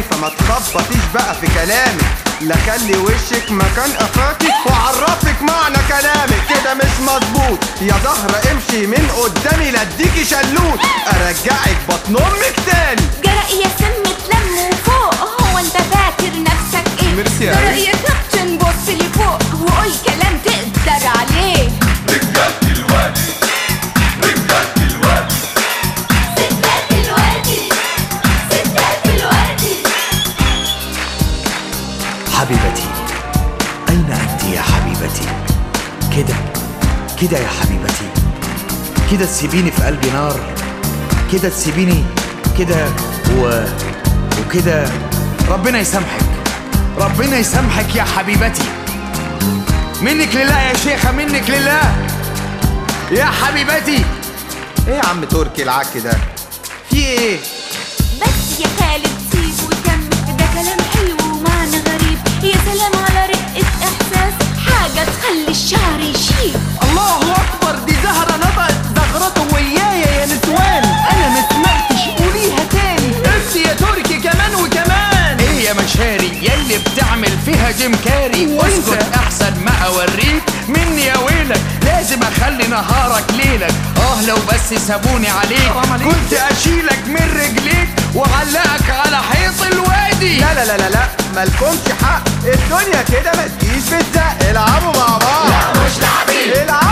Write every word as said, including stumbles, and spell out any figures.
فما تخبطيش بقى في كلامي، لا خلي وشك مكان قفاكي وعرفك معنى كلامك. كده مش مظبوط يا زهرة، امشي من قدامي لا اديكي شلوت ارجعك بطن امك تاني. جرأ يا سم تلم وفوق، هو انت فاكر نفسك ايه؟ ميرسي يا جرأ يا كابتن بص لفوق وقول كلام تقدر عليه. رجالة الوادي رجالة الوادي ستات الوادي ستات الوادي. حبيبتي أين أنت يا حبيبتي؟ كده كده يا حبيبتي، كده تسيبيني في قلبي نار، كده تسيبيني كده و... وكده. ربنا يسامحك، ربنا يسامحك يا حبيبتي، منك لله يا شيخة، منك لله يا حبيبتي. ايه يا عم تركي العك ده؟ في ايه؟ بس يا خالد سيب وكمل، ده كلام حلو ومعنى غريب. يا سلام على رقة إحساس، حاجة تخلي الشعر يشيب. الله اكبر، دي زهرة نطقت زغرته ويايا يا نسوان، انا ما سمعتش قوليها تاني. بس يا تركي كمان وكمان. ايه يا مشاري يلي بتعمل فيها جيم كاري؟ اسكت احسن ما اوريك مني يا ويلك، لازم اخلي نهارك ليلك. اه لو بس سابوني عليك كنت اشيلك من رجليك وعلقك على حيط الوادي. لا لا لا لا لا مالكمش حق، الدنيا كده ما تجيش بالزق. العبوا مع بعض. لا مش لاعبين. العبوا